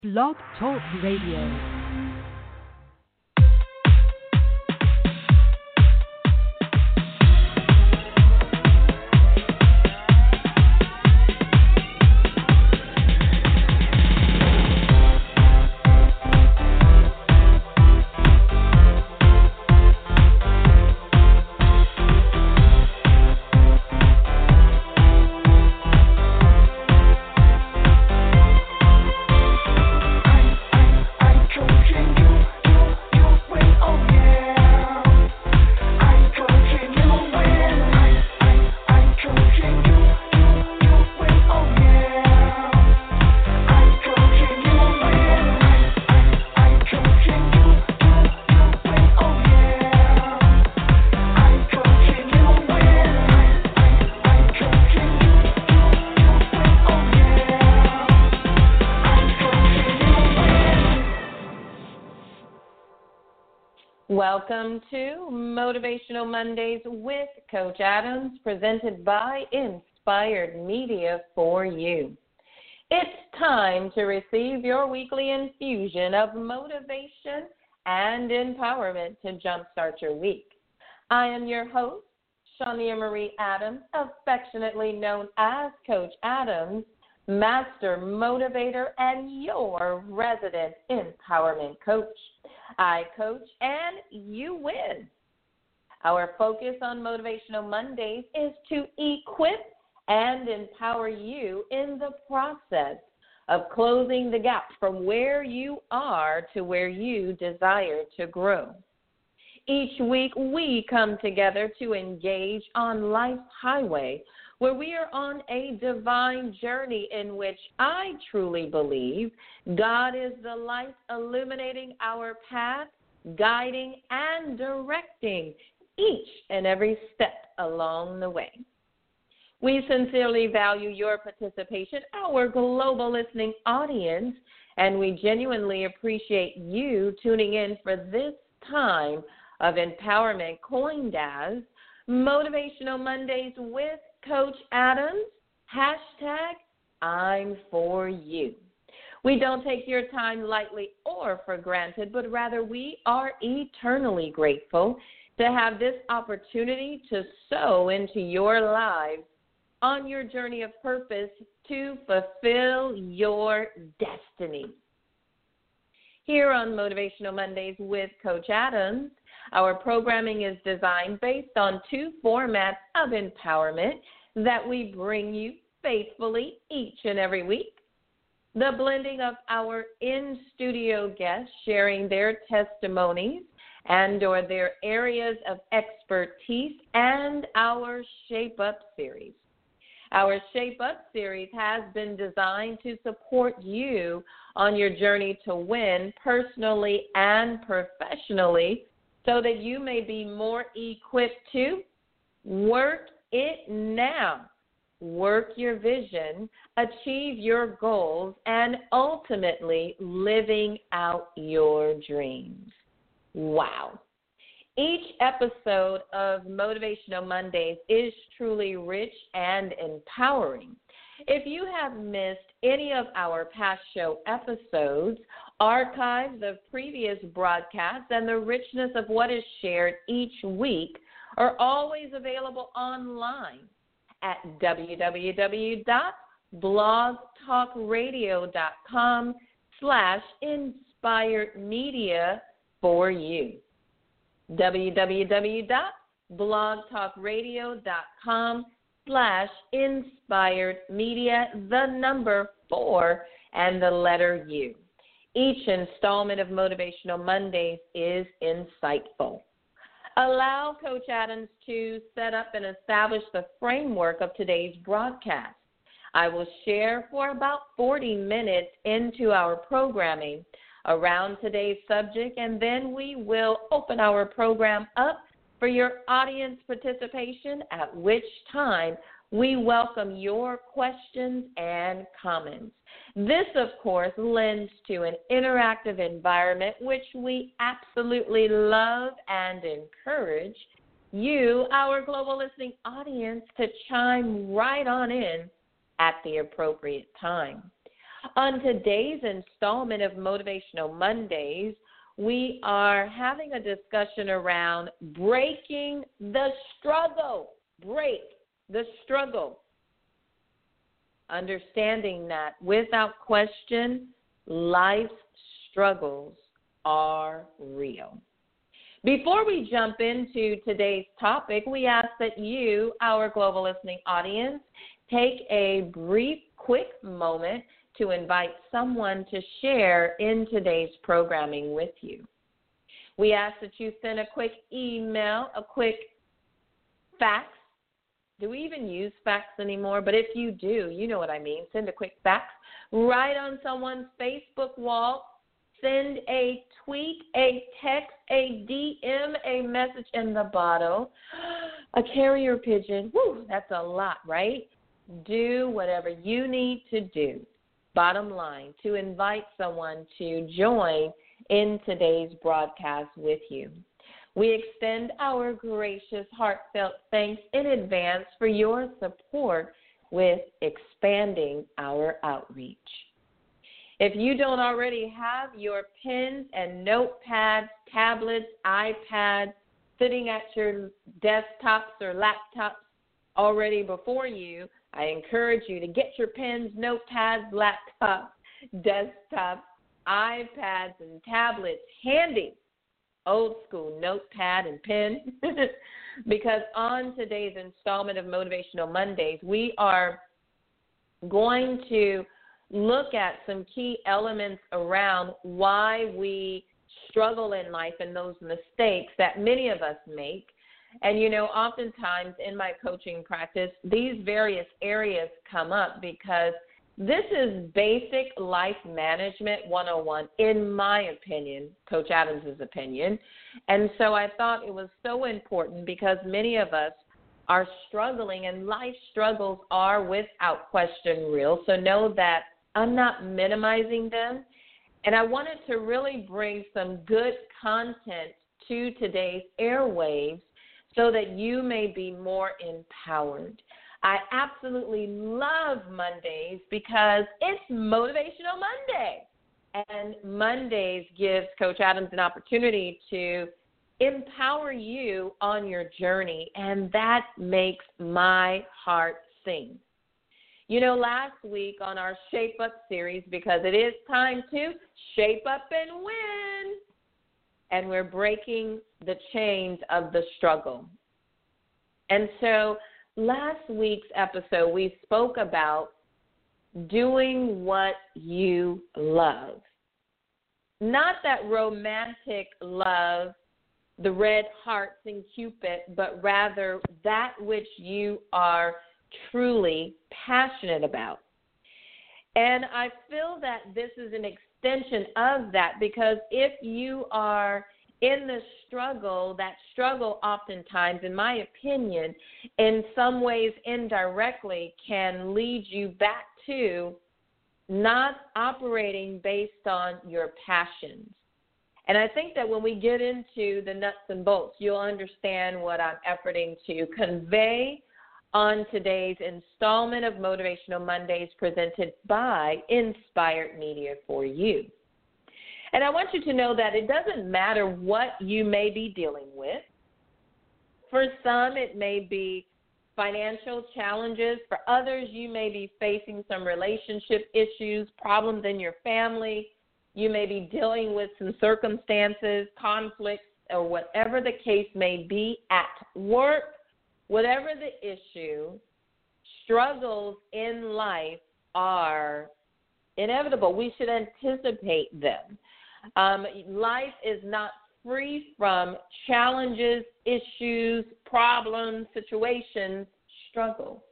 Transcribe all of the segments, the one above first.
Blog Talk Radio. Welcome to Motivational Mondays with Coach Adams, presented by Inspired Media for you. It's time to receive your weekly infusion of motivation and empowerment to jumpstart your week. I am your host, Shania Marie Adams, affectionately known as Coach Adams, Master Motivator and your resident empowerment coach. I coach and you win. Our focus on Motivational Mondays is to equip and empower you in the process of closing the gap from where you are to where you desire to grow. Each week we come together to engage on life's highway, where we are on a divine journey in which I truly believe God is the light illuminating our path, guiding and directing each and every step along the way. We sincerely value your participation, our global listening audience, and we genuinely appreciate you tuning in for this time of empowerment coined as Motivational Mondays with Coach Adams, #I'm for you. We don't take your time lightly or for granted, but rather we are eternally grateful to have this opportunity to sow into your lives on your journey of purpose to fulfill your destiny. Here on Motivational Mondays with Coach Adams, our programming is designed based on two formats of empowerment that we bring you faithfully each and every week. The blending of our in-studio guests sharing their testimonies and or their areas of expertise, and our Shape Up series. Our Shape Up series has been designed to support you on your journey to win personally and professionally, so that you may be more equipped to work it now, work your vision, achieve your goals, and ultimately living out your dreams. Wow. Each episode of Motivational Mondays is truly rich and empowering. If you have missed any of our past show episodes, archives of previous broadcasts, and the richness of what is shared each week are always available online at www.blogtalkradio.com/inspiredmedia for you. www.blogtalkradio.com/inspiredmedia, the number 4 and the letter U. Each installment of Motivational Mondays is insightful. Allow Coach Adams to set up and establish the framework of today's broadcast. I will share for about 40 minutes into our programming around today's subject, and then we will open our program up for your audience participation, at which time we welcome your questions and comments. This, of course, lends to an interactive environment, which we absolutely love and encourage you, our global listening audience, to chime right on in at the appropriate time. On today's installment of Motivational Mondays, we are having a discussion around breaking the struggle. Break the struggle. Understanding that without question, life's struggles are real. Before we jump into today's topic, we ask that you, our global listening audience, take a brief, quick moment to invite someone to share in today's programming with you. We ask that you send a quick email, a quick fax. Do we even use fax anymore? But if you do, you know what I mean. Send a quick fax. Write on someone's Facebook wall. Send a tweet, a text, a DM, a message in the bottle, a carrier pigeon. Whew, that's a lot, right? Do whatever you need to do, bottom line, to invite someone to join in today's broadcast with you. We extend our gracious, heartfelt thanks in advance for your support with expanding our outreach. If you don't already have your pens and notepads, tablets, iPads sitting at your desktops or laptops already before you, I encourage you to get your pens, notepads, laptops, desktops, iPads, and tablets handy. Old school notepad and pen. Because on today's installment of Motivational Mondays, we are going to look at some key elements around why we struggle in life and those mistakes that many of us make. And, oftentimes in my coaching practice, these various areas come up because this is basic life management 101, in my opinion, Coach Adams' opinion. And so I thought it was so important because many of us are struggling, and life struggles are without question real. So know that I'm not minimizing them. And I wanted to really bring some good content to today's airwaves so that you may be more empowered. I absolutely love Mondays because it's Motivational Monday. And Mondays gives Coach Adams an opportunity to empower you on your journey, and that makes my heart sing. Last week on our Shape Up series, because it is time to shape up and win, and we're breaking the chains of the struggle. And so last week's episode, we spoke about doing what you love. Not that romantic love, the red hearts and Cupid, but rather that which you are truly passionate about. And I feel that this is an extension of that, because if you are in the struggle, that struggle oftentimes, in my opinion, in some ways indirectly can lead you back to not operating based on your passions. And I think that when we get into the nuts and bolts, you'll understand what I'm efforting to convey on today's installment of Motivational Mondays presented by Inspired Media for you. And I want you to know that it doesn't matter what you may be dealing with. For some, it may be financial challenges. For others, you may be facing some relationship issues, problems in your family. You may be dealing with some circumstances, conflicts, or whatever the case may be at work. Whatever the issue, struggles in life are inevitable. We should anticipate them. Life is not free from challenges, issues, problems, situations, struggles.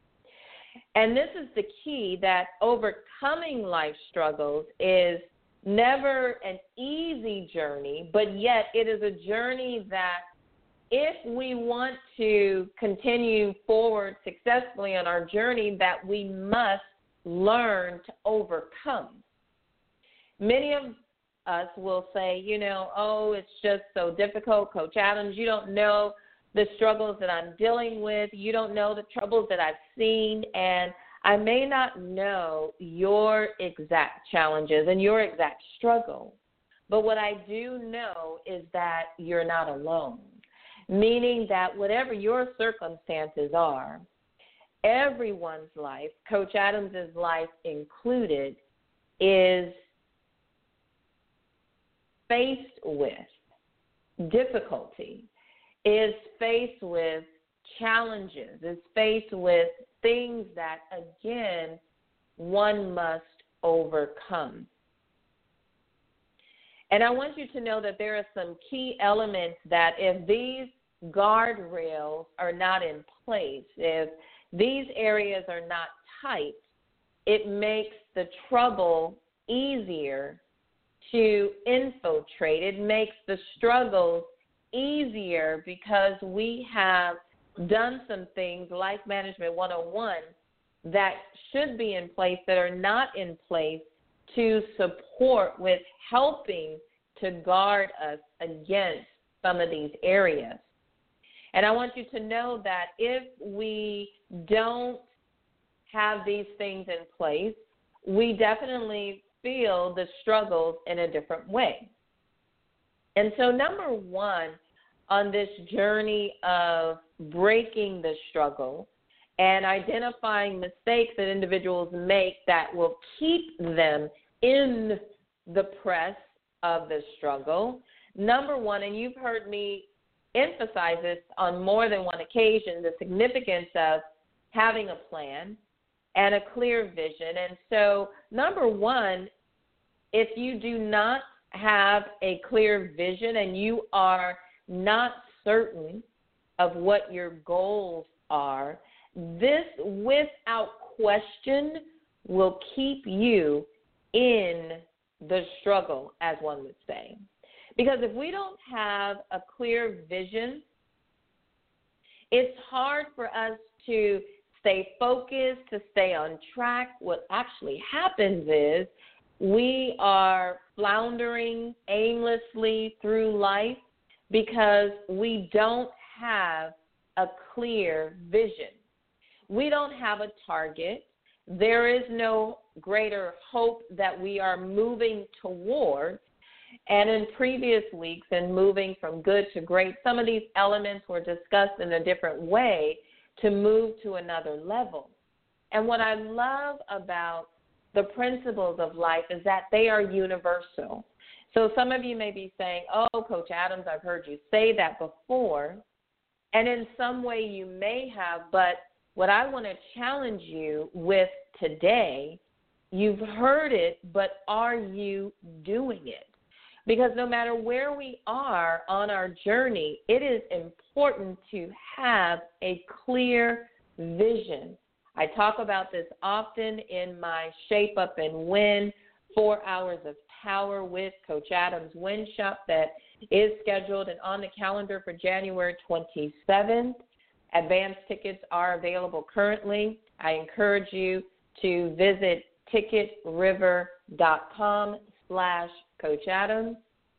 And this is the key, that overcoming life struggles is never an easy journey, but yet it is a journey that if we want to continue forward successfully on our journey, that we must learn to overcome. Many of us will say, it's just so difficult, Coach Adams. You don't know the struggles that I'm dealing with. You don't know the troubles that I've seen. And I may not know your exact challenges and your exact struggle, but what I do know is that you're not alone, meaning that whatever your circumstances are, everyone's life, Coach Adams' life included, is faced with difficulty, is faced with challenges, is faced with things that, again, one must overcome. And I want you to know that there are some key elements that if these guardrails are not in place, if these areas are not tight, it makes the trouble easier to infiltrate. It makes the struggles easier because we have done some things, Life Management 101, that should be in place that are not in place to support with helping to guard us against some of these areas. And I want you to know that if we don't have these things in place, we definitely feel the struggles in a different way. And so number one on this journey of breaking the struggle and identifying mistakes that individuals make that will keep them in the press of the struggle, number one, and you've heard me emphasize this on more than one occasion, the significance of having a plan and a clear vision. And so number one, if you do not have a clear vision and you are not certain of what your goals are, this without question will keep you in the struggle, as one would say. Because if we don't have a clear vision, it's hard for us to stay focused, to stay on track. What actually happens is we are floundering aimlessly through life because we don't have a clear vision. We don't have a target. There is no greater hope that we are moving toward. And in previous weeks, in moving from good to great, some of these elements were discussed in a different way to move to another level. And what I love about the principles of life is that they are universal. So some of you may be saying, oh, Coach Adams, I've heard you say that before. And in some way you may have, but what I want to challenge you with today, you've heard it, but are you doing it? Because no matter where we are on our journey, it is important to have a clear vision. I talk about this often in my Shape Up and Win 4 Hours of Power with Coach Adams Win Shop that is scheduled and on the calendar for January 27th. Advance tickets are available currently. I encourage you to visit ticketriver.com/Coach Adams,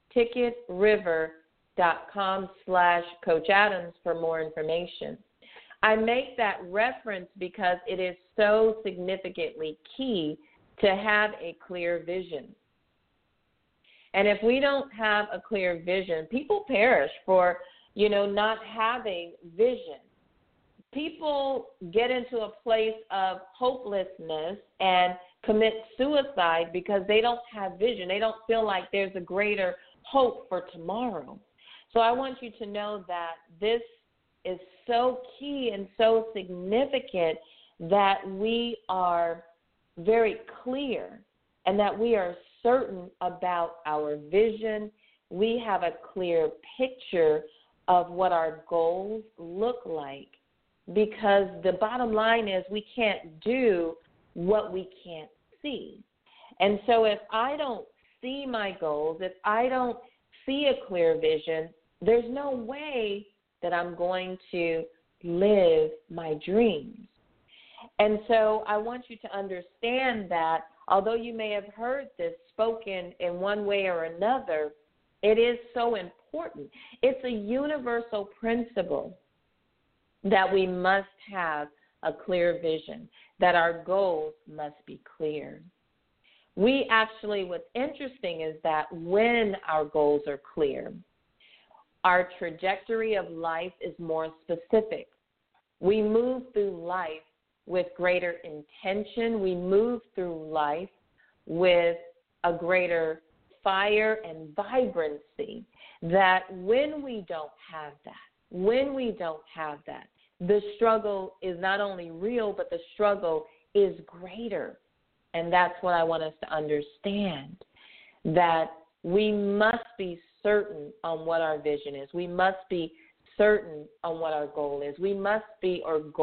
ticketriver.com/Coach Adams for more information. I make that reference because it is so significantly key to have a clear vision. And if we don't have a clear vision, people perish for, not having vision. People get into a place of hopelessness and commit suicide because they don't have vision. They don't feel like there's a greater hope for tomorrow. So I want you to know that this is so key and so significant that we are very clear and that we are certain about our vision. We have a clear picture of what our goals look like, because the bottom line is we can't do what we can't see. And so if I don't see my goals, if I don't see a clear vision, there's no way that I'm going to live my dreams. And so I want you to understand that although you may have heard this spoken in one way or another, it is so important. It's a universal principle that we must have a clear vision, that our goals must be clear. We actually, what's interesting is that when our goals are clear, our trajectory of life is more specific. We move through life with greater intention. We move through life with a greater fire and vibrancy, that when we don't have that, the struggle is not only real, but the struggle is greater. And that's what I want us to understand, that we must be certain on what our vision is. We must be certain on what our goal is. We must be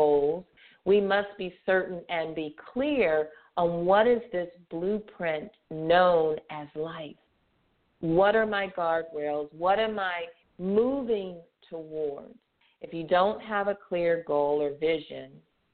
certain and be clear on what is this blueprint known as life. What are my guardrails? What am I moving towards? If you don't have a clear goal or vision,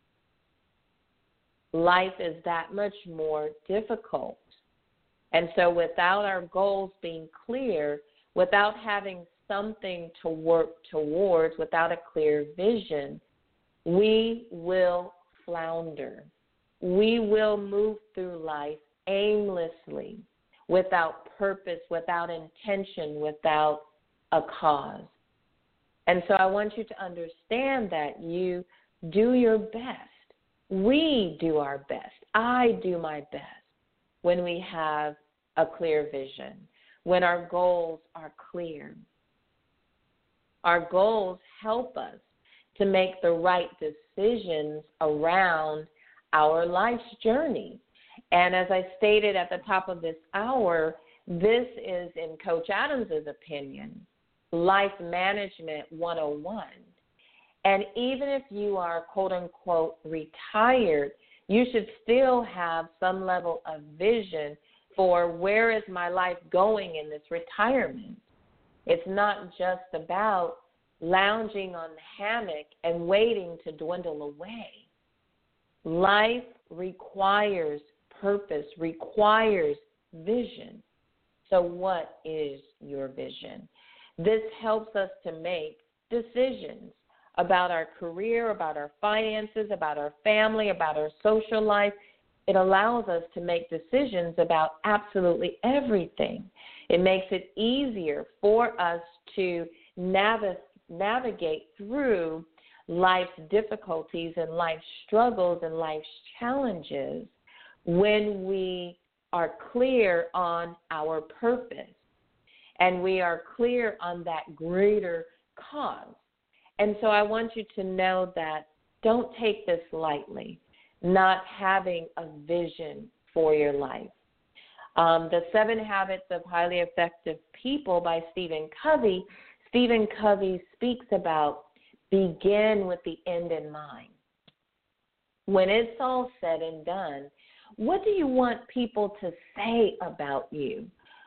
life is that much more difficult. And so without our goals being clear, without having something to work towards, without a clear vision, we will flounder. We will move through life aimlessly, without purpose, without intention, without a cause. And so I want you to understand that you do your best. We do our best. I do my best when we have a clear vision, when our goals are clear. Our goals help us to make the right decisions around our life's journey. And as I stated at the top of this hour, this is, in Coach Adams' opinion, Life Management 101. And even if you are, quote unquote, retired, you should still have some level of vision for where is my life going in this retirement. It's not just about lounging on the hammock and waiting to dwindle away. Life requires purpose, requires vision. So what is your vision? This helps us to make decisions about our career, about our finances, about our family, about our social life. It allows us to make decisions about absolutely everything. It makes it easier for us to navigate through life's difficulties and life's struggles and life's challenges when we are clear on our purpose and we are clear on that greater cause. And so I want you to know that don't take this lightly, not having a vision for your life. The 7 Habits of Highly Effective People by Stephen Covey speaks about begin with the end in mind. When it's all said and done, what do you want people to say about you?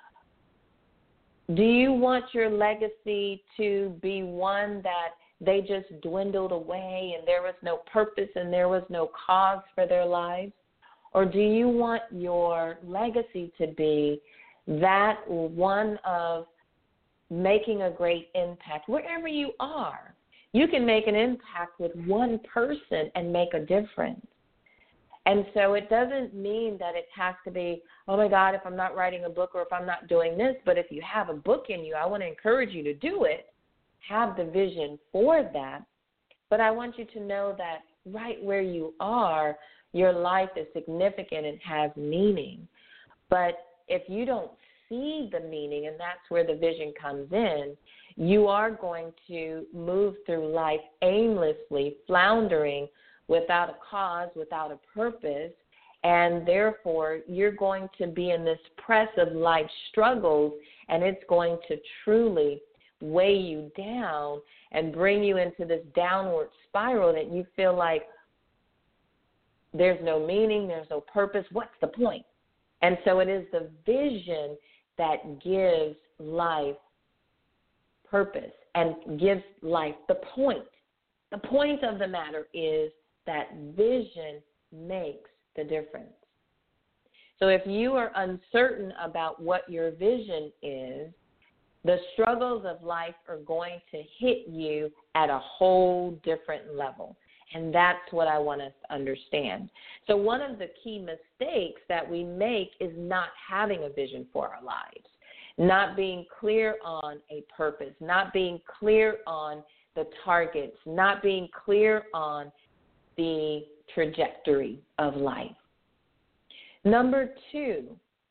Do you want your legacy to be one that they just dwindled away and there was no purpose and there was no cause for their lives? Or do you want your legacy to be that one of making a great impact wherever you are? You can make an impact with one person and make a difference. And so it doesn't mean that it has to be, oh, my God, if I'm not writing a book or if I'm not doing this, but if you have a book in you, I want to encourage you to do it. Have the vision for that. But I want you to know that right where you are, your life is significant and has meaning. But if you don't see the meaning, and that's where the vision comes in, you are going to move through life aimlessly, floundering, without a cause, without a purpose, and therefore you're going to be in this press of life struggles, and it's going to truly weigh you down and bring you into this downward spiral that you feel like there's no meaning, there's no purpose, what's the point? And so it is the vision that gives life purpose and gives life the point. The point of the matter is that vision makes the difference. So if you are uncertain about what your vision is, the struggles of life are going to hit you at a whole different level. And that's what I want us to understand. So one of the key mistakes that we make is not having a vision for our lives, not being clear on a purpose, not being clear on the targets, not being clear on the trajectory of life. Number 2,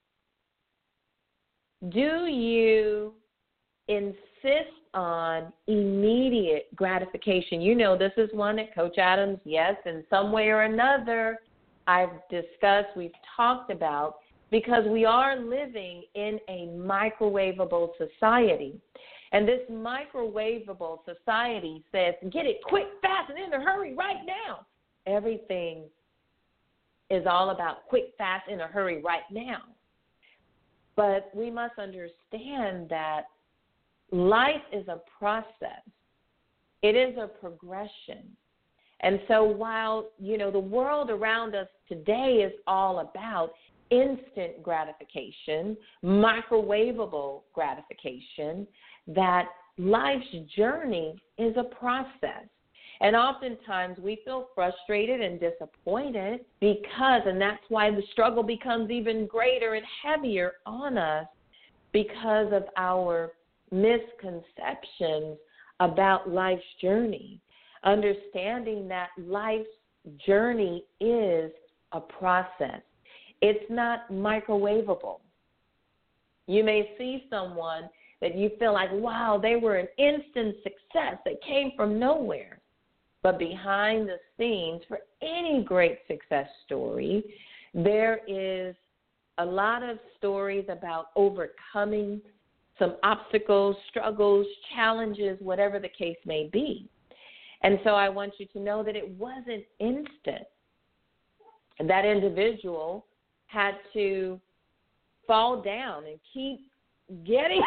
do you insist on immediate gratification? You know, this is one that Coach Adams, yes, in some way or another, I've discussed, we've talked about, because we are living in a microwavable society. And this microwavable society says, get it quick, fast, and in a hurry right now. Everything is all about quick, fast, in a hurry right now. But we must understand that life is a process. It is a progression. And so while, the world around us today is all about instant gratification, microwavable gratification, that life's journey is a process. And oftentimes we feel frustrated and disappointed because, and that's why the struggle becomes even greater and heavier on us, because of our misconceptions about life's journey. Understanding that life's journey is a process. It's not microwavable. You may see someone that you feel like, wow, they were an instant success. They came from nowhere. But behind the scenes, for any great success story, there is a lot of stories about overcoming some obstacles, struggles, challenges, whatever the case may be. And so I want you to know that it wasn't instant. That individual had to fall down and keep getting,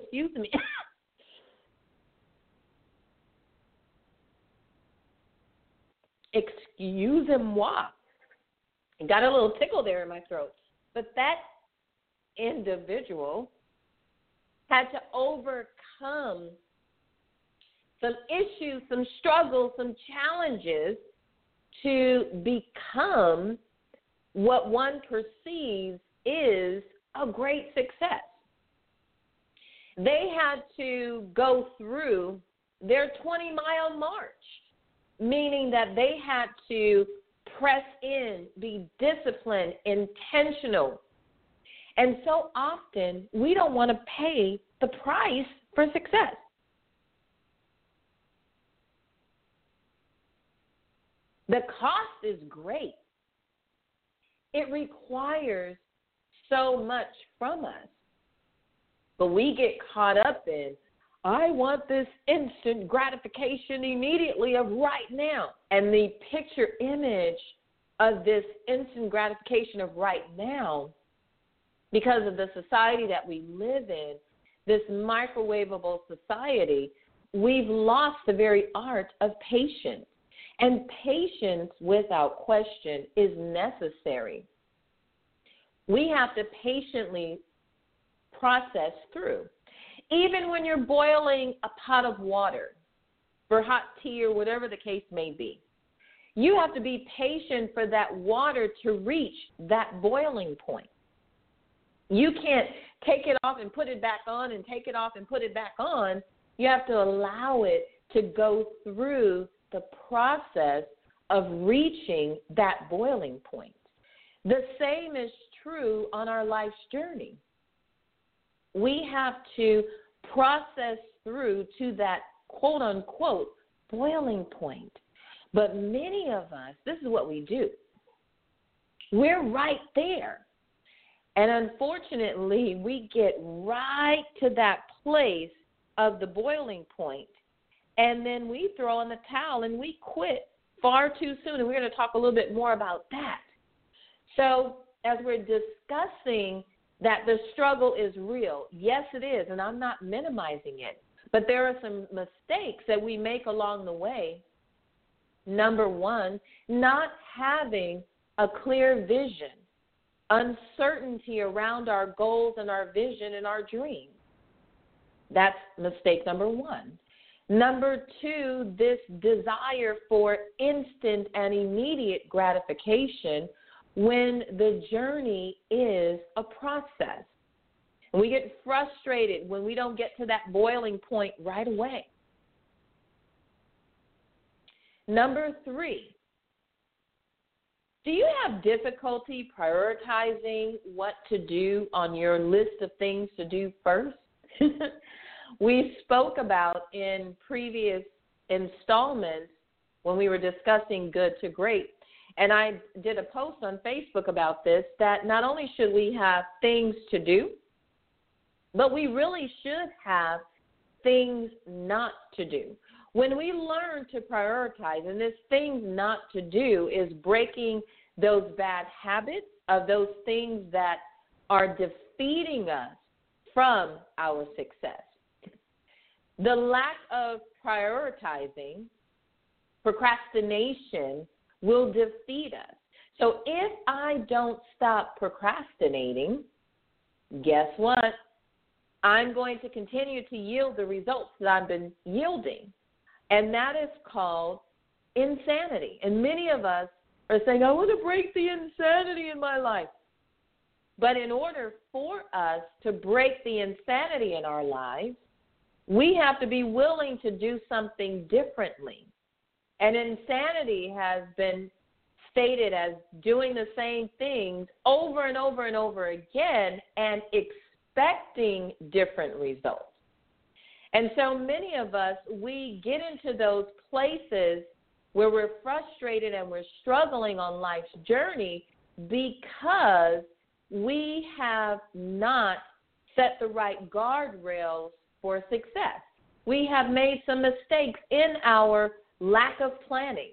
excusez-moi. Got a little tickle there in my throat. But that individual had to overcome some issues, some struggles, some challenges to become what one perceives is a great success. They had to go through their 20-mile march, meaning that they had to press in, be disciplined, intentional. And so often, we don't want to pay the price for success. The cost is great. It requires so much from us. But we get caught up in, I want this instant gratification immediately of right now. And the picture image of this instant gratification of right now, because of the society that we live in, this microwavable society, we've lost the very art of patience. And patience, without question, is necessary. We have to patiently process through. Even when you're boiling a pot of water for hot tea or whatever the case may be, you have to be patient for that water to reach that boiling point. You can't take it off and put it back on and take it off and put it back on. You have to allow it to go through the process of reaching that boiling point. The same is true on our life's journey. We have to process through to that quote-unquote boiling point. But many of us, this is what we do. We're right there. And unfortunately, we get right to that place of the boiling point, and then we throw in the towel and we quit far too soon. And we're going to talk a little bit more about that. So as we're discussing that the struggle is real, yes, it is, and I'm not minimizing it. But there are some mistakes that we make along the way. Number one, not having a clear vision, uncertainty around our goals and our vision and our dreams. That's mistake number one. Number two, this desire for instant and immediate gratification when the journey is a process. And we get frustrated when we don't get to that boiling point right away. Number three, do you have difficulty prioritizing what to do on your list of things to do first? We spoke about in previous installments when we were discussing good to great, and I did a post on Facebook about this, that not only should we have things to do, but we really should have things not to do. When we learn to prioritize, and this things not to do is breaking those bad habits of those things that are defeating us from our success. The lack of prioritizing, procrastination, will defeat us. So if I don't stop procrastinating, guess what? I'm going to continue to yield the results that I've been yielding. And that is called insanity. And many of us are saying, I want to break the insanity in my life. But in order for us to break the insanity in our lives, we have to be willing to do something differently. And insanity has been stated as doing the same things over and over and over again and expecting different results. And so many of us, we get into those places where we're frustrated and we're struggling on life's journey because we have not set the right guardrails for success. We have made some mistakes in our lack of planning.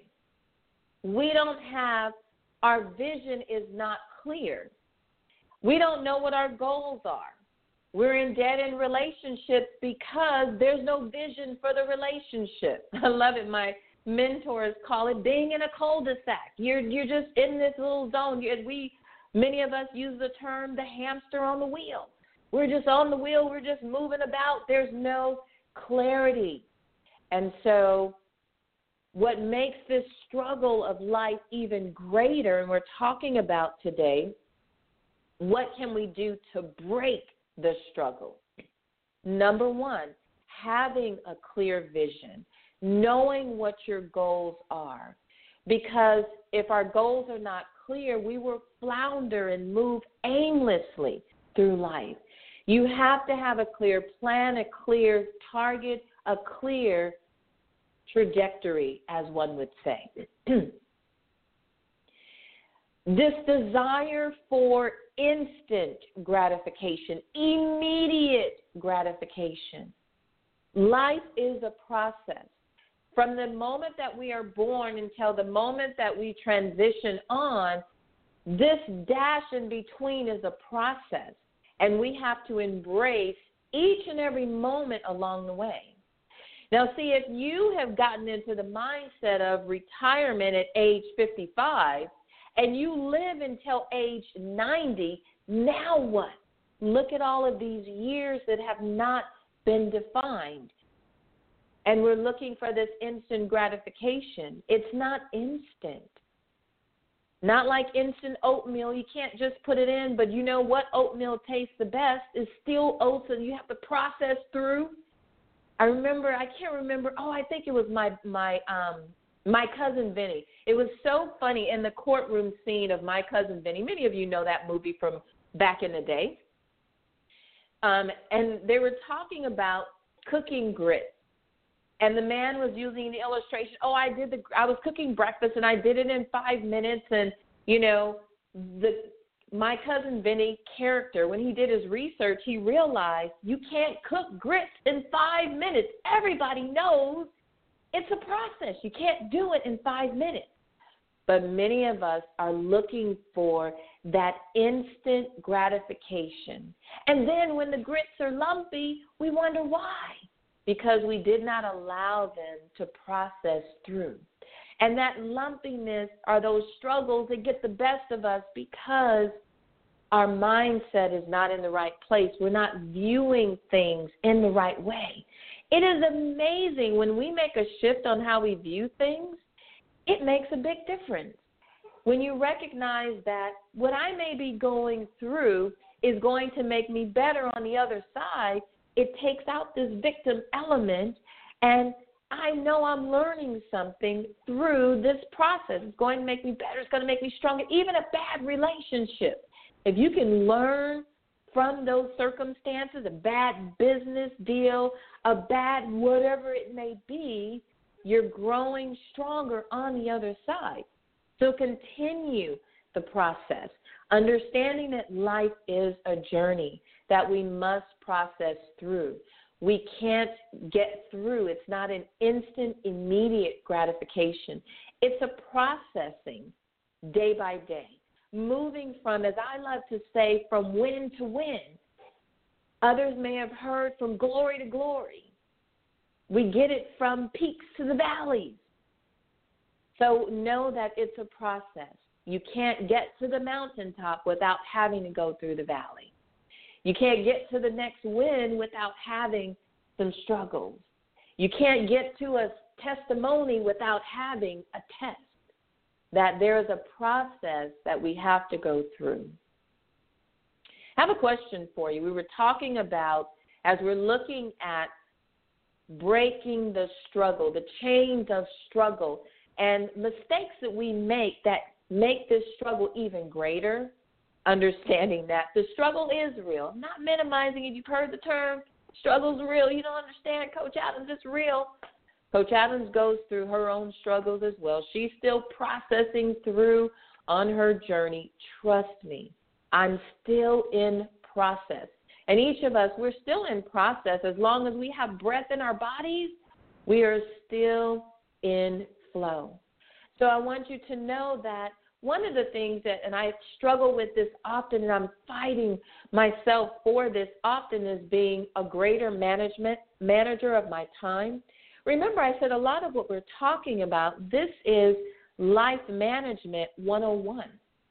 We don't have, our vision is not clear. We don't know what our goals are. We're in dead-end relationships because there's no vision for the relationship. I love it. My mentors call it being in a cul-de-sac. You're just in this little zone. Many of us use the term the hamster on the wheel. We're just on the wheel. We're just moving about. There's no clarity. And so what makes this struggle of life even greater, and we're talking about today, what can we do to break the struggle? Number one, having a clear vision, knowing what your goals are. Because if our goals are not clear, we will flounder and move aimlessly through life. You have to have a clear plan, a clear target, a clear trajectory, as one would say. This desire for instant gratification, immediate gratification. Life is a process. From the moment that we are born until the moment that we transition on, this dash in between is a process, and we have to embrace each and every moment along the way. Now, see, if you have gotten into the mindset of retirement at age 55 and you live until age 90, now what? Look at all of these years that have not been defined. And we're looking for this instant gratification. It's not instant. Not like instant oatmeal. You can't just put it in, but you know what oatmeal tastes the best is still oats, and you have to process through. I can't remember. I think it was my Cousin Vinny. It was so funny in the courtroom scene of My Cousin Vinny. Many of you know that movie from back in the day. And they were talking about cooking grits. And the man was using the illustration, I was cooking breakfast and I did it in 5 minutes. And, my Cousin Vinny character, when he did his research, he realized you can't cook grits in 5 minutes. Everybody knows it's a process. You can't do it in 5 minutes. But many of us are looking for that instant gratification. And then when the grits are lumpy, we wonder why. Because we did not allow them to process through. And that lumpiness are those struggles that get the best of us because our mindset is not in the right place. We're not viewing things in the right way. It is amazing when we make a shift on how we view things, it makes a big difference. When you recognize that what I may be going through is going to make me better on the other side, it takes out this victim element, and I know I'm learning something through this process. It's going to make me better. It's going to make me stronger. Even a bad relationship, if you can learn from those circumstances, a bad business deal, a bad whatever it may be, you're growing stronger on the other side. So continue the process, understanding that life is a journey that we must process through. We can't get through. It's not an instant, immediate gratification. It's a processing day by day, moving from, as I love to say, from win to win. Others may have heard from glory to glory. We get it from peaks to the valleys. So know that it's a process. You can't get to the mountaintop without having to go through the valley. You can't get to the next win without having some struggles. You can't get to a testimony without having a test. That there is a process that we have to go through. I have a question for you. We were talking about, as we're looking at breaking the struggle, the chains of struggle, and mistakes that we make that make this struggle even greater, understanding that the struggle is real. I'm not minimizing it. You've heard the term, struggle's real. You don't understand, Coach Adams, it's real. Coach Adams goes through her own struggles as well. She's still processing through on her journey. Trust me, I'm still in process. And each of us, we're still in process. As long as we have breath in our bodies, we are still in flow. So I want you to know that one of the things that, and I struggle with this often, and I'm fighting myself for this often, is being a greater manager of my time. Remember, I said a lot of what we're talking about, this is life management 101.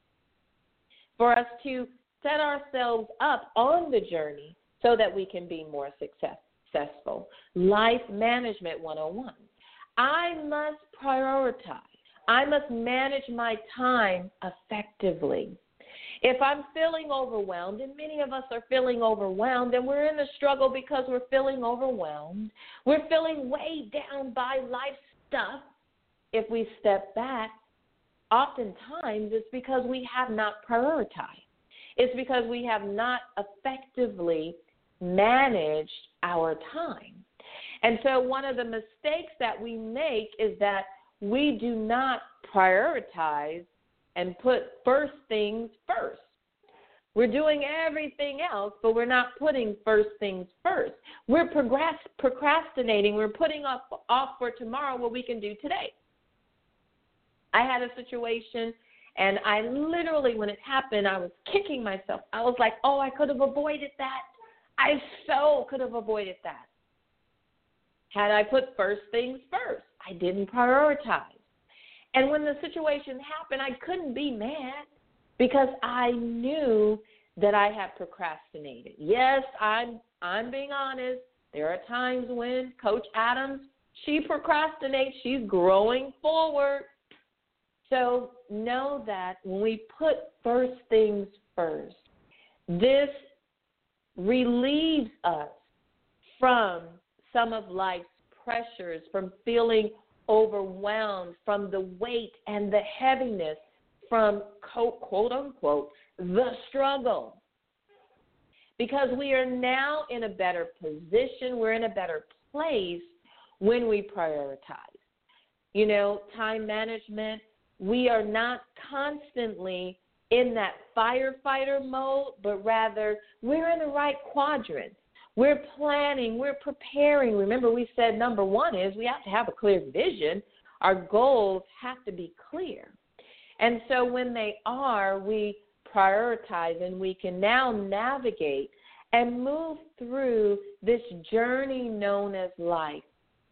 For us to set ourselves up on the journey so that we can be more successful. Life management 101. I must prioritize. I must manage my time effectively. If I'm feeling overwhelmed, and many of us are feeling overwhelmed, and we're in the struggle because we're feeling overwhelmed, we're feeling weighed down by life stuff. If we step back, oftentimes it's because we have not prioritized. It's because we have not effectively managed our time. And so one of the mistakes that we make is that we do not prioritize and put first things first. We're doing everything else, but we're not putting first things first. We're procrastinating. We're putting off for tomorrow what we can do today. I had a situation, and I literally, when it happened, I was kicking myself. I was like, oh, I could have avoided that. I so could have avoided that. Had I put first things first, I didn't prioritize. And when the situation happened, I couldn't be mad because I knew that I had procrastinated. Yes, I'm being honest. There are times when Coach Adams, she procrastinates. She's growing forward. So know that when we put first things first, this relieves us from some of life's pressures, from feeling overwhelmed, from the weight and the heaviness, from quote unquote the struggle. Because we are now in a better position, we're in a better place when we prioritize. You know, time management, we are not constantly in that firefighter mode, but rather we're in the right quadrant. We're planning, we're preparing. Remember, we said number one is we have to have a clear vision. Our goals have to be clear. And so when they are, we prioritize, and we can now navigate and move through this journey known as life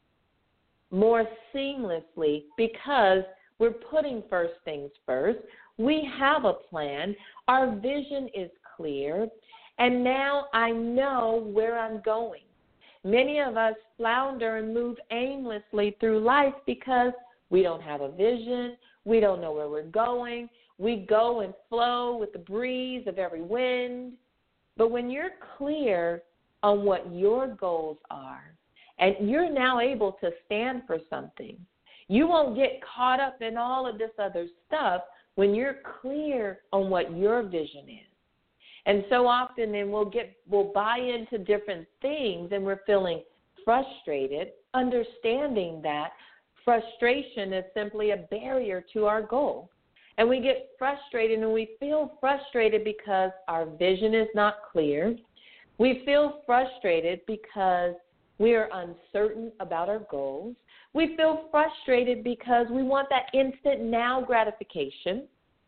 more seamlessly because we're putting first things first. We have a plan. Our vision is clear. And now I know where I'm going. Many of us flounder and move aimlessly through life because we don't have a vision. We don't know where we're going. We go and flow with the breeze of every wind. But when you're clear on what your goals are, and you're now able to stand for something, you won't get caught up in all of this other stuff when you're clear on what your vision is. And so often then we'll buy into different things and we're feeling frustrated, understanding that frustration is simply a barrier to our goal. And we get frustrated, and we feel frustrated because our vision is not clear. We feel frustrated because we are uncertain about our goals. We feel frustrated because we want that instant now gratification.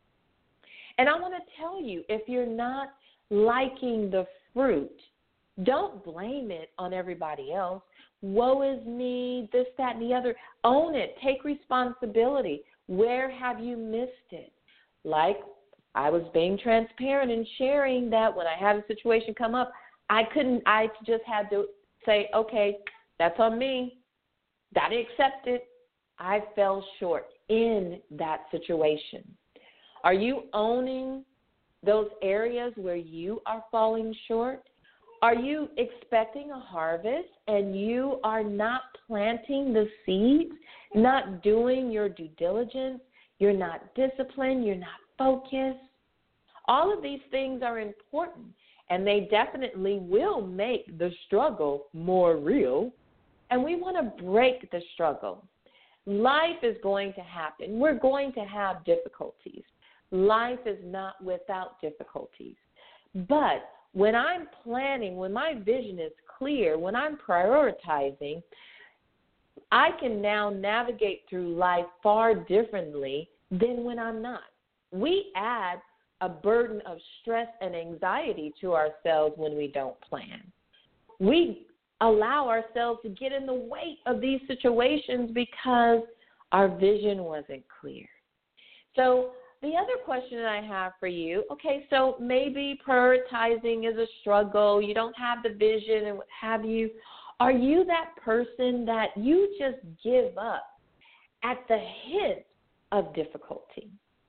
And I want to tell you, if you're not liking the fruit, don't blame it on everybody else. Woe is me, this, that, and the other. Own it. Take responsibility. Where have you missed it? Like I was being transparent and sharing that when I had a situation come up, I just had to say, okay, that's on me. Got to accept it. I fell short in that situation. Are you owning those areas where you are falling short? Are you expecting a harvest and you are not planting the seeds, not doing your due diligence, you're not disciplined, you're not focused? All of these things are important, and they definitely will make the struggle more real, and we want to break the struggle. Life is going to happen. We're going to have difficulties. Life is not without difficulties. But when I'm planning, when my vision is clear, when I'm prioritizing, I can now navigate through life far differently than when I'm not. We add a burden of stress and anxiety to ourselves when we don't plan. We allow ourselves to get in the weight of these situations because our vision wasn't clear. So the other question that I have for you, okay, so maybe prioritizing is a struggle. You don't have the vision and what have you. Are you that person that you just give up at the hint of difficulty?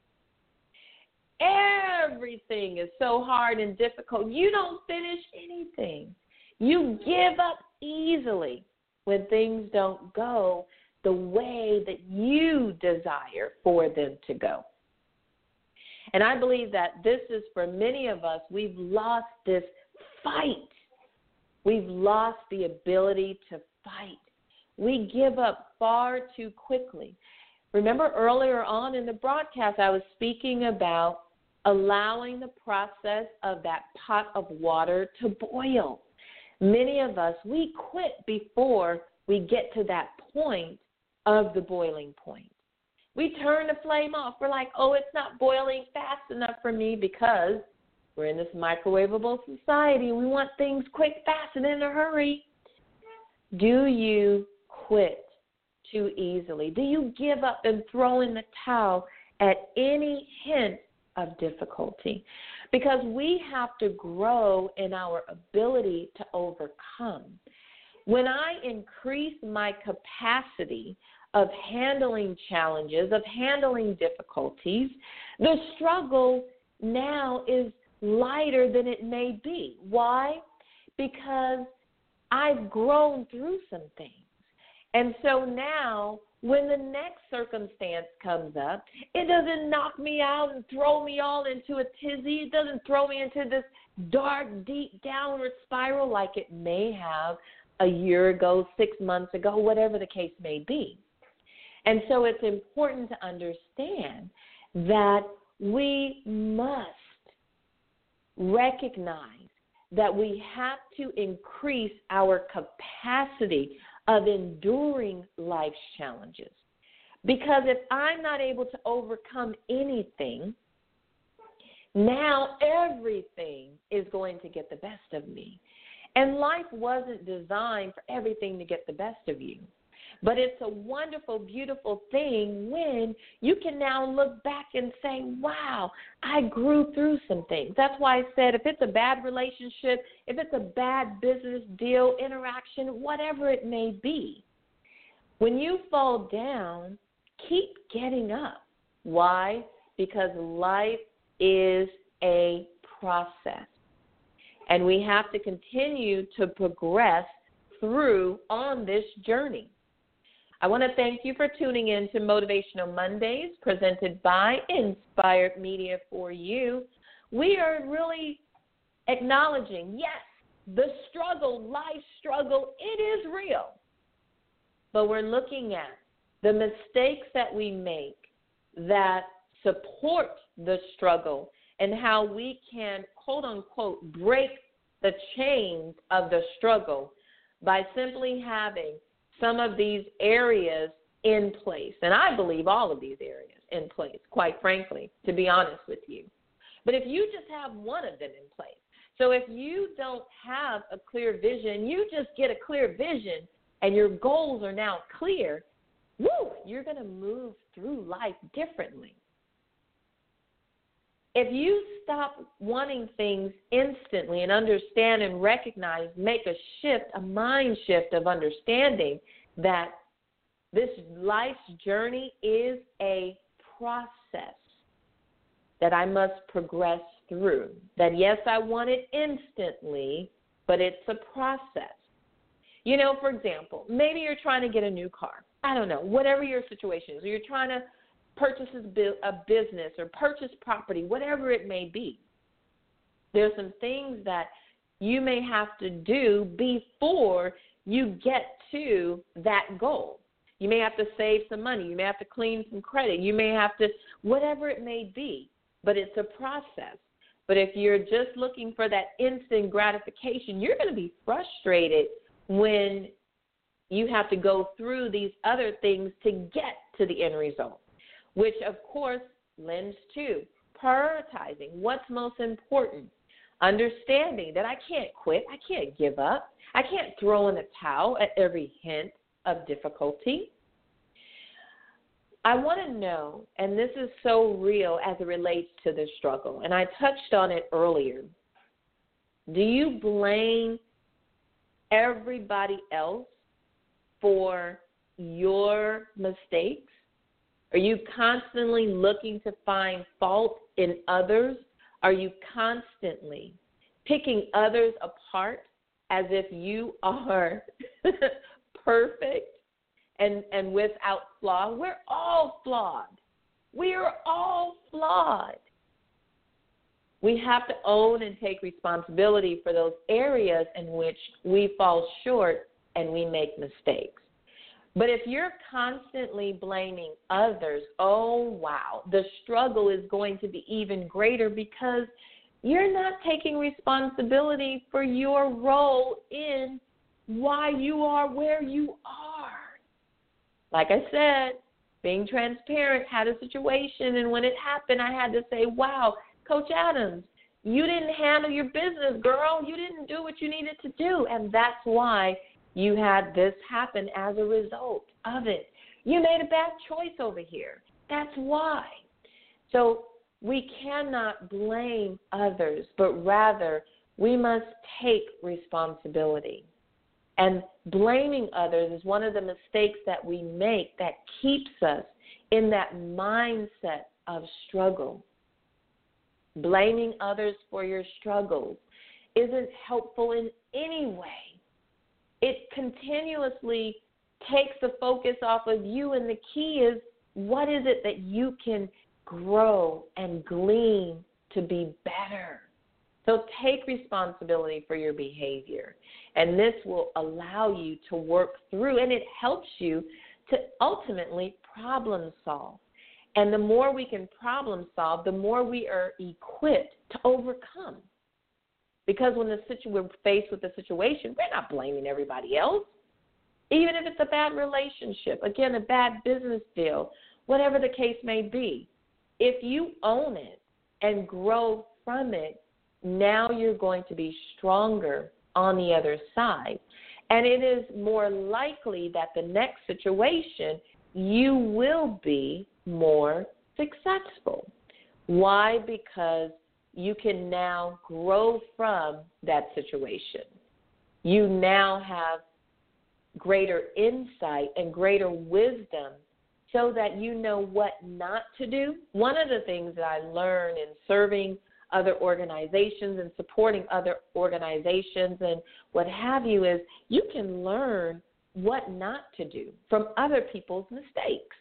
Everything is so hard and difficult. You don't finish anything. You give up easily when things don't go the way that you desire for them to go. And I believe that this is for many of us, we've lost this fight. We've lost the ability to fight. We give up far too quickly. Remember earlier on in the broadcast, I was speaking about allowing the process of that pot of water to boil. Many of us, we quit before we get to that point of the boiling point. We turn the flame off. We're like, oh, it's not boiling fast enough for me because we're in this microwavable society. We want things quick, fast, and in a hurry. Do you quit too easily? Do you give up and throw in the towel at any hint of difficulty? Because we have to grow in our ability to overcome. When I increase my capacity of handling challenges, of handling difficulties, the struggle now is lighter than it may be. Why? Because I've grown through some things. And so now, when the next circumstance comes up, it doesn't knock me out and throw me all into a tizzy. It doesn't throw me into this dark, deep downward spiral like it may have a year ago, 6 months ago, whatever the case may be. And so it's important to understand that we must recognize that we have to increase our capacity of enduring life's challenges. Because if I'm not able to overcome anything, now everything is going to get the best of me. And life wasn't designed for everything to get the best of you. But it's a wonderful, beautiful thing when you can now look back and say, wow, I grew through some things. That's why I said if it's a bad relationship, if it's a bad business deal, interaction, whatever it may be, when you fall down, keep getting up. Why? Because life is a process. And we have to continue to progress through on this journey. I want to thank you for tuning in to Motivational Mondays, presented by Inspired Media for you. We are really acknowledging, yes, the struggle, life struggle, it is real. But we're looking at the mistakes that we make that support the struggle and how we can, quote unquote, break the chains of the struggle by simply having some of these areas in place. And I believe all of these areas in place, quite frankly, to be honest with you. But if you just have one of them in place, so if you don't have a clear vision, you just get a clear vision and your goals are now clear, you're going to move through life differently. If you stop wanting things instantly and understand and recognize, make a shift, a mind shift of understanding that this life's journey is a process that I must progress through. That, yes, I want it instantly, but it's a process. You know, for example, maybe you're trying to get a new car. I don't know, whatever your situation is, or you're trying to purchase a business or purchase property, whatever it may be. There's some things that you may have to do before you get to that goal. You may have to save some money. You may have to clean some credit. You may have to, whatever it may be, but it's a process. But if you're just looking for that instant gratification, you're going to be frustrated when you have to go through these other things to get to the end result, which, of course, lends to prioritizing what's most important, understanding that I can't quit, I can't give up, I can't throw in the towel at every hint of difficulty. I want to know, and this is so real as it relates to the struggle, and I touched on it earlier, do you blame everybody else for your mistakes? Are you constantly looking to find fault in others? Are you constantly picking others apart as if you are perfect and without flaw? We're all flawed. We are all flawed. We have to own and take responsibility for those areas in which we fall short and we make mistakes. But if you're constantly blaming others, oh, wow, the struggle is going to be even greater because you're not taking responsibility for your role in why you are where you are. Like I said, being transparent, had a situation, and when it happened, I had to say, wow, Coach Adams, you didn't handle your business, girl. You didn't do what you needed to do, and that's why you had this happen as a result of it. You made a bad choice over here. That's why. So we cannot blame others, but rather we must take responsibility. And blaming others is one of the mistakes that we make that keeps us in that mindset of struggle. Blaming others for your struggles isn't helpful in any way. It continuously takes the focus off of you, and the key is, what is it that you can grow and glean to be better? So take responsibility for your behavior, and this will allow you to work through, and it helps you to ultimately problem solve. And the more we can problem solve, the more we are equipped to overcome. Because when we're faced with a situation, we're not blaming everybody else. Even if it's a bad relationship, again, a bad business deal, whatever the case may be, if you own it and grow from it, now you're going to be stronger on the other side. And it is more likely that the next situation you will be more successful. Why? Because you can now grow from that situation. You now have greater insight and greater wisdom so that you know what not to do. One of the things that I learned in serving other organizations and supporting other organizations and what have you is you can learn what not to do from other people's mistakes.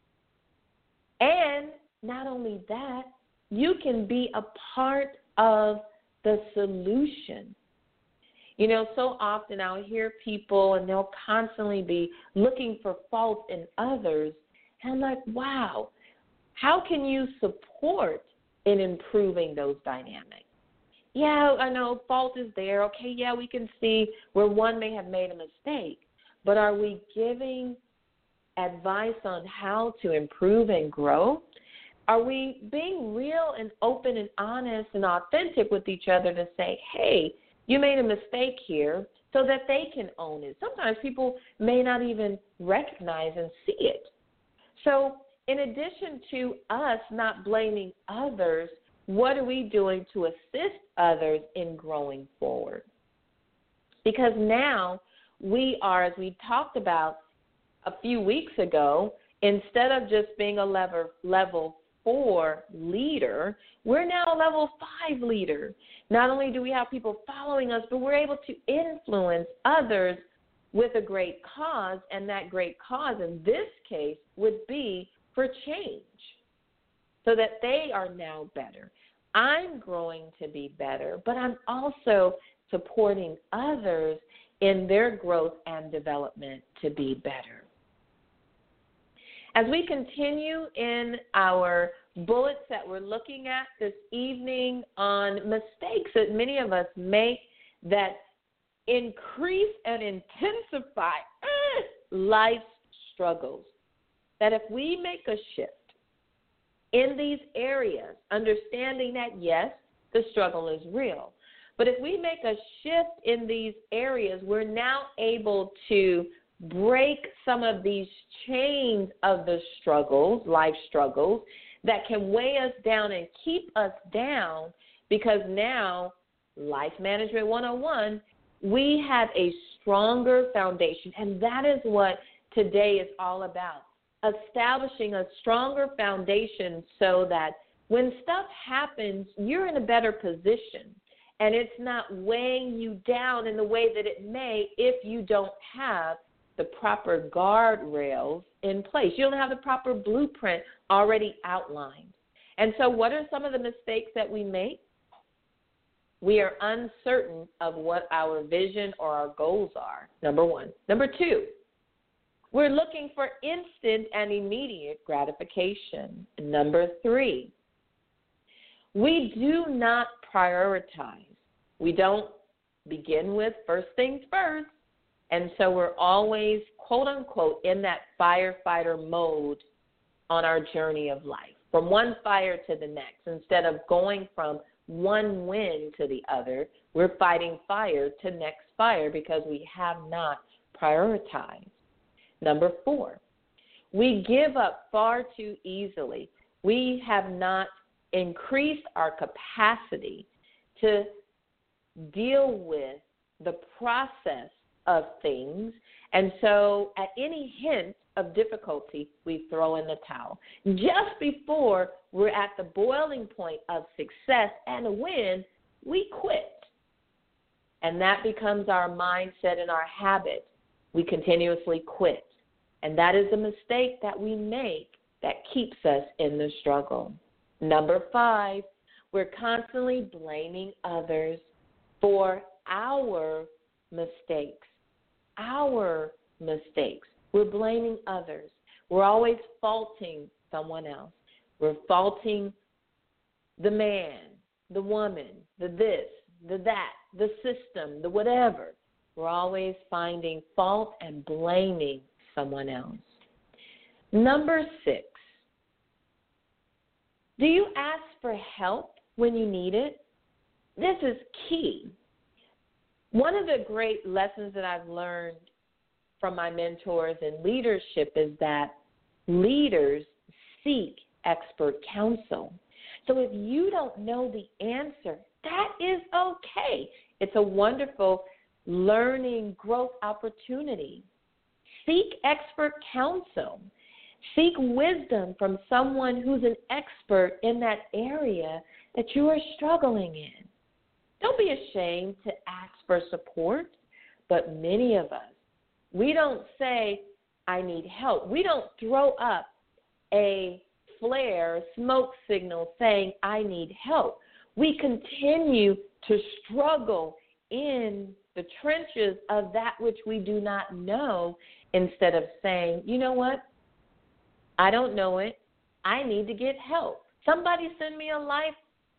And not only that, you can be a part of the solution. You know, so often I'll hear people and they'll constantly be looking for faults in others. And I'm like, wow, how can you support in improving those dynamics? Yeah, I know fault is there. Okay, yeah, we can see where one may have made a mistake. But are we giving advice on how to improve and grow? Are we being real and open and honest and authentic with each other to say, hey, you made a mistake here, so that they can own it? Sometimes people may not even recognize and see it. So in addition to us not blaming others, what are we doing to assist others in growing forward? Because now we are, as we talked about a few weeks ago, instead of just being a level 4 leader, we're now a level 5 leader. Not only do we have people following us, but we're able to influence others with a great cause, and that great cause in this case would be for change so that they are now better. I'm growing to be better, but I'm also supporting others in their growth and development to be better. As we continue in our bullets that we're looking at this evening on mistakes that many of us make that increase and intensify life's struggles, that if we make a shift in these areas, understanding that, yes, the struggle is real, but if we make a shift in these areas, we're now able to break some of these chains of the struggles, life struggles, that can weigh us down and keep us down, because now, Life Management 101, we have a stronger foundation, and that is what today is all about, establishing a stronger foundation so that when stuff happens, you're in a better position, and it's not weighing you down in the way that it may if you don't have the proper guardrails in place. You don't have the proper blueprint already outlined. And so what are some of the mistakes that we make? We are uncertain of what our vision or our goals are, number one. Number two, we're looking for instant and immediate gratification. Number three, we do not prioritize. We don't begin with first things first. And so we're always, quote unquote, in that firefighter mode on our journey of life, from one fire to the next. Instead of going from one win to the other, we're fighting fire to next fire because we have not prioritized. Number four, we give up far too easily. We have not increased our capacity to deal with the process of things, and so at any hint of difficulty, we throw in the towel. Just before we're at the boiling point of success and a win, we quit. And that becomes our mindset and our habit. We continuously quit. And that is a mistake that we make that keeps us in the struggle. Number five, we're constantly blaming others for our mistakes. Our mistakes. We're blaming others. We're always faulting someone else. We're faulting the man, the woman, the this, the that, the system, the whatever. We're always finding fault and blaming someone else. Number six, do you ask for help when you need it? This is key. One of the great lessons that I've learned from my mentors in leadership is that leaders seek expert counsel. So if you don't know the answer, that is okay. It's a wonderful learning growth opportunity. Seek expert counsel. Seek wisdom from someone who's an expert in that area that you are struggling in. Don't be ashamed to ask for support, but many of us, we don't say, I need help. We don't throw up a flare, smoke signal saying, I need help. We continue to struggle in the trenches of that which we do not know instead of saying, you know what? I don't know it. I need to get help. Somebody send me a life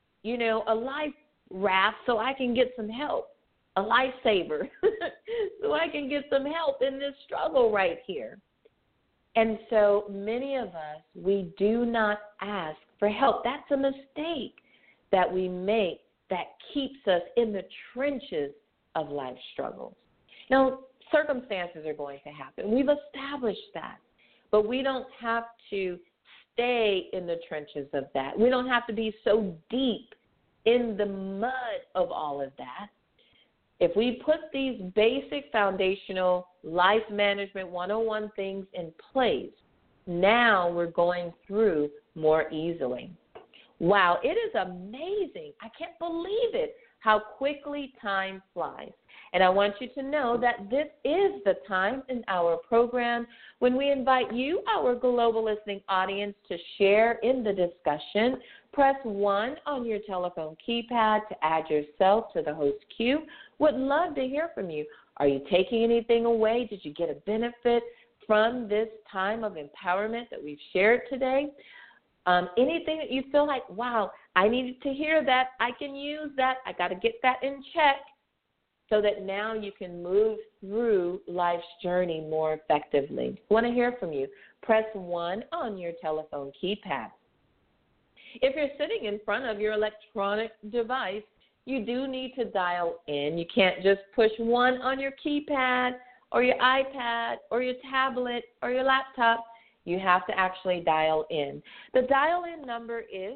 raft so I can get some help, a lifesaver, so I can get some help in this struggle right here. And so many of us, we do not ask for help. That's a mistake that we make that keeps us in the trenches of life struggles. Now, circumstances are going to happen. We've established that. But we don't have to stay in the trenches of that. We don't have to be so deep in the mud of all of that. If we put these basic foundational life management 101 things in place, now we're going through more easily. Wow, it is amazing. I can't believe it, how quickly time flies. And I want you to know that this is the time in our program when we invite you, our global listening audience, to share in the discussion. Press 1 on your telephone keypad to add yourself to the host queue. Would love to hear from you. Are you taking anything away? Did you get a benefit from this time of empowerment that we've shared today? Anything that you feel like, wow, I needed to hear that. I can use that. I got to get that in check, so that now you can move through life's journey more effectively. I want to hear from you. Press 1 on your telephone keypad. If you're sitting in front of your electronic device, you do need to dial in. You can't just push 1 on your keypad or your iPad or your tablet or your laptop. You have to actually dial in. The dial-in number is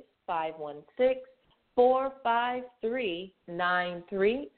516-453-9374,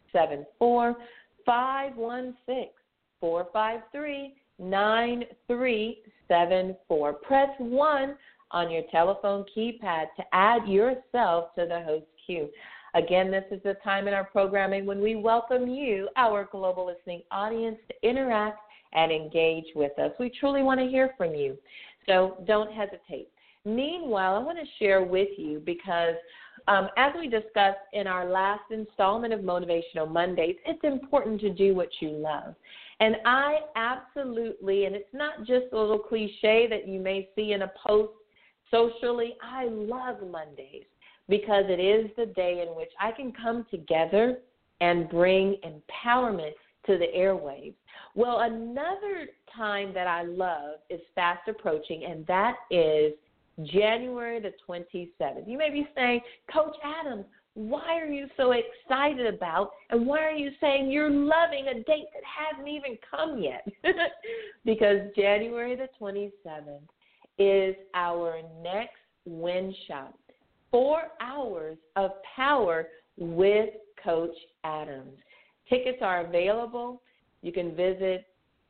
516-453-9374. Press 1 on your telephone keypad to add yourself to the host queue. Again, this is the time in our programming when we welcome you, our global listening audience, to interact and engage with us. We truly want to hear from you, so don't hesitate. Meanwhile, I want to share with you because as we discussed in our last installment of Motivational Mondays, it's important to do what you love. And I absolutely, and it's not just a little cliche that you may see in a post socially, I love Mondays because it is the day in which I can come together and bring empowerment to the airwaves. Well, another time that I love is fast approaching, and that is January the 27th. You may be saying, Coach Adams, why are you so excited about, and why are you saying you're loving a date that hasn't even come yet? Because January the 27th is our next Win Shop, 4 hours of power with Coach Adams. Tickets are available. You can visit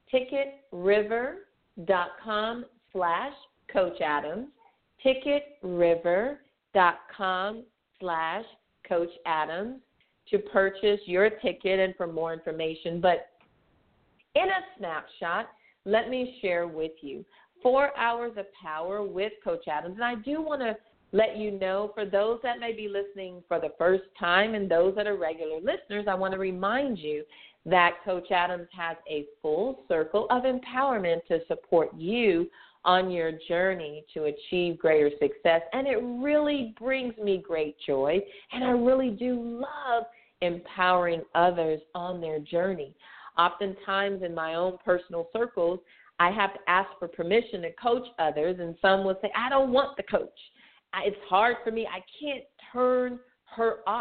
ticketriver.com/Coach Adams, ticketriver.com/Coach Adams to purchase your ticket and for more information. But in a snapshot, let me share with you 4 hours of power with Coach Adams. And I do want to let you know, for those that may be listening for the first time and those that are regular listeners, I want to remind you that Coach Adams has a full circle of empowerment to support you on your journey to achieve greater success. And it really brings me great joy, and I really do love empowering others on their journey. Oftentimes in my own personal circles, I have to ask for permission to coach others, and some will say, I don't want the coach. It's hard for me. I can't turn her off.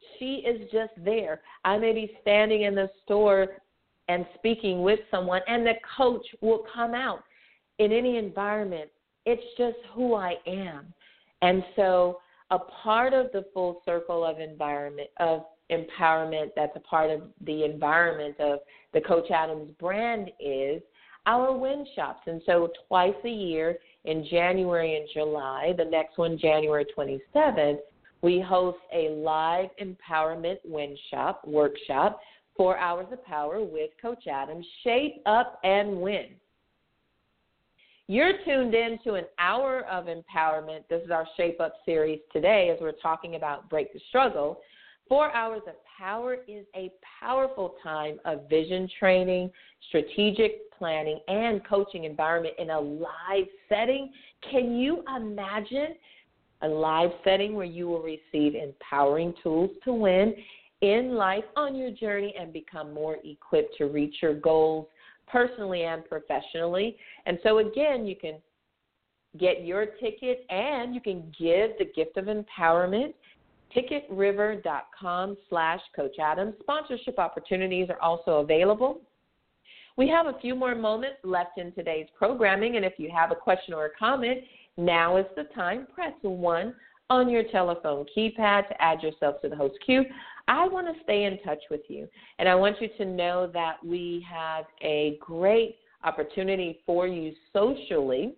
She is just there. I may be standing in the store and speaking with someone, and the coach will come out. In any environment, it's just who I am. And so a part of the full circle of empowerment that's a part of the environment of the Coach Adams brand is our win shops. And so twice a year in January and July, the next one January 27th, we host a live empowerment workshop, 4 hours of power with Coach Adams, Shape Up and Win. You're tuned in to an hour of empowerment. This is our Shape Up series today as we're talking about Break the Struggle. 4 hours of power is a powerful time of vision training, strategic planning, and coaching environment in a live setting. Can you imagine a live setting where you will receive empowering tools to win in life on your journey and become more equipped to reach your goals personally and professionally? And so, again, you can get your ticket and you can give the gift of empowerment. Ticketriver.com/Coach Adams. Sponsorship opportunities are also available. We have a few more moments left in today's programming, and if you have a question or a comment, now is the time. Press 1 on your telephone keypad to add yourself to the host queue. I want to stay in touch with you, and I want you to know that we have a great opportunity for you socially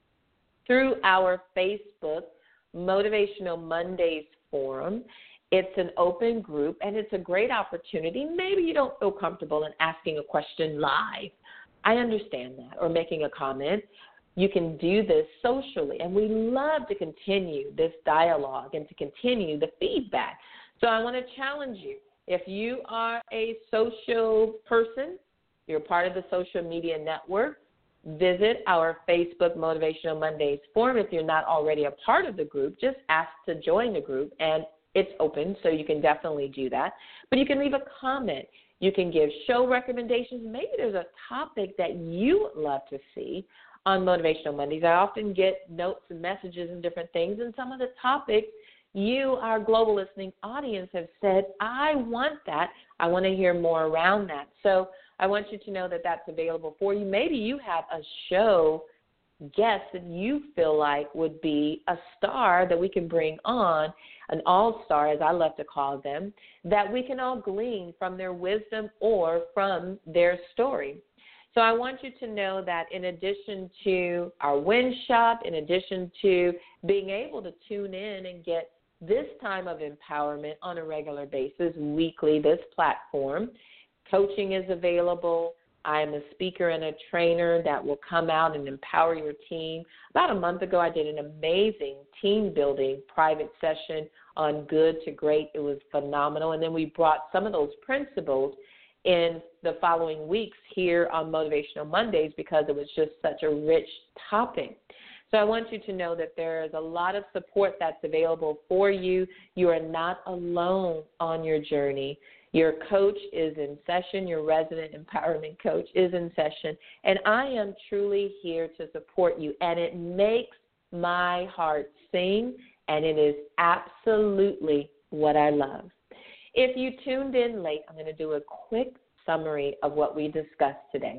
through our Facebook Motivational Mondays forum. It's an open group, and it's a great opportunity. Maybe you don't feel comfortable in asking a question live. I understand that, or making a comment. You can do this socially, and we love to continue this dialogue and to continue the feedback. So I want to challenge you. If you are a social person, you're part of the social media network, visit our Facebook Motivational Mondays forum. If you're not already a part of the group, just ask to join the group, and it's open, so you can definitely do that. But you can leave a comment. You can give show recommendations. Maybe there's a topic that you would love to see on Motivational Mondays. I often get notes and messages and different things, and some of the topics you, our global listening audience, have said, I want that. I want to hear more around that. So I want you to know that that's available for you. Maybe you have a show guest that you feel like would be a star that we can bring on, an all-star, as I love to call them, that we can all glean from their wisdom or from their story. So I want you to know that in addition to our win shop, in addition to being able to tune in and get this time of empowerment on a regular basis, weekly, this platform, coaching is available. I am a speaker and a trainer that will come out and empower your team. About a month ago, I did an amazing team building private session on good to great. It was phenomenal. And then we brought some of those principles in the following weeks here on Motivational Mondays because it was just such a rich topic. So I want you to know that there is a lot of support that's available for you. You are not alone on your journey. Your coach is in session. Your resident empowerment coach is in session. And I am truly here to support you. And it makes my heart sing, and it is absolutely what I love. If you tuned in late, I'm going to do a quick summary of what we discussed today.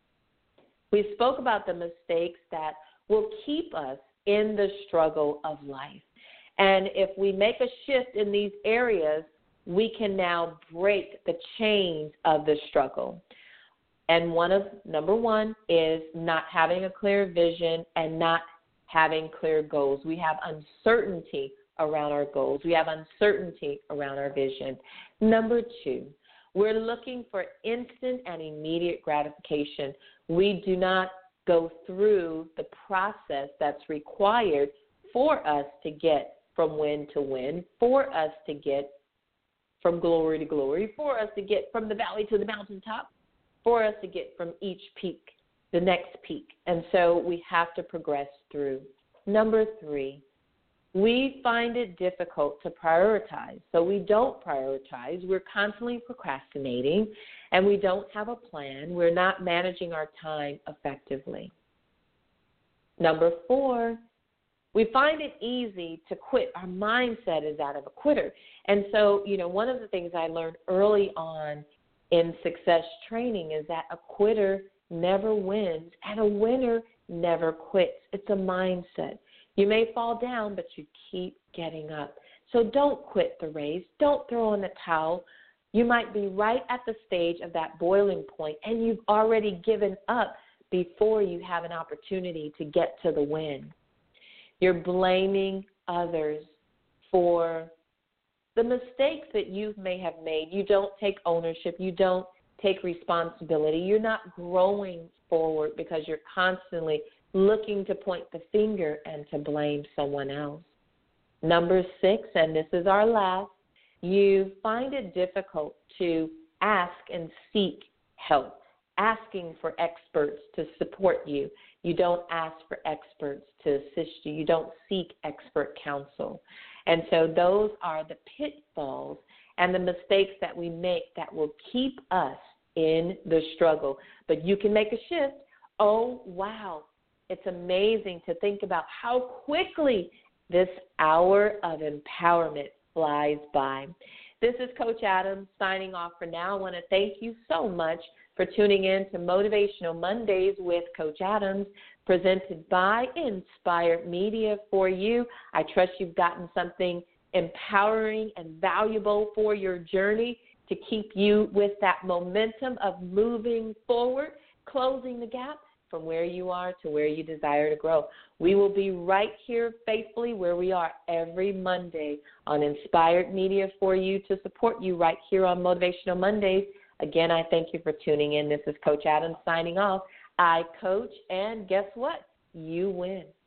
We spoke about the mistakes that will keep us in the struggle of life. And if we make a shift in these areas, we can now break the chains of the struggle. And number one is not having a clear vision and not having clear goals. We have uncertainty around our goals. We have uncertainty around our vision. Number two, we're looking for instant and immediate gratification. We do not go through the process that's required for us to get from win to win, for us to get from glory to glory, for us to get from the valley to the mountaintop, for us to get from each peak, the next peak. And so we have to progress through. Number three, we find it difficult to prioritize. So we don't prioritize. We're constantly procrastinating, and we don't have a plan. We're not managing our time effectively. Number four, We find it easy to quit. Our mindset is that of a quitter. And so, one of the things I learned early on in success training is that a quitter never wins and a winner never quits. It's a mindset. You may fall down, but you keep getting up. So don't quit the race. Don't throw in the towel. You might be right at the stage of that boiling point, and you've already given up before you have an opportunity to get to the win. You're blaming others for the mistakes that you may have made. You don't take ownership. You don't take responsibility. You're not growing forward because you're constantly looking to point the finger and to blame someone else. Number 6, and this is our last, you find it difficult to ask and seek help, asking for experts to support you. You don't ask for experts to assist you. You don't seek expert counsel. And so those are the pitfalls and the mistakes that we make that will keep us in the struggle. But you can make a shift. Oh, wow. It's amazing to think about how quickly this hour of empowerment flies by. This is Coach Adams signing off for now. I want to thank you so much for tuning in to Motivational Mondays with Coach Adams, presented by Inspired Media for you. I trust you've gotten something empowering and valuable for your journey to keep you with that momentum of moving forward, closing the gap from where you are to where you desire to grow. We will be right here faithfully where we are every Monday on Inspired Media for you to support you right here on Motivational Mondays. Again, I thank you for tuning in. This is Coach Adams signing off. I coach, and guess what? You win.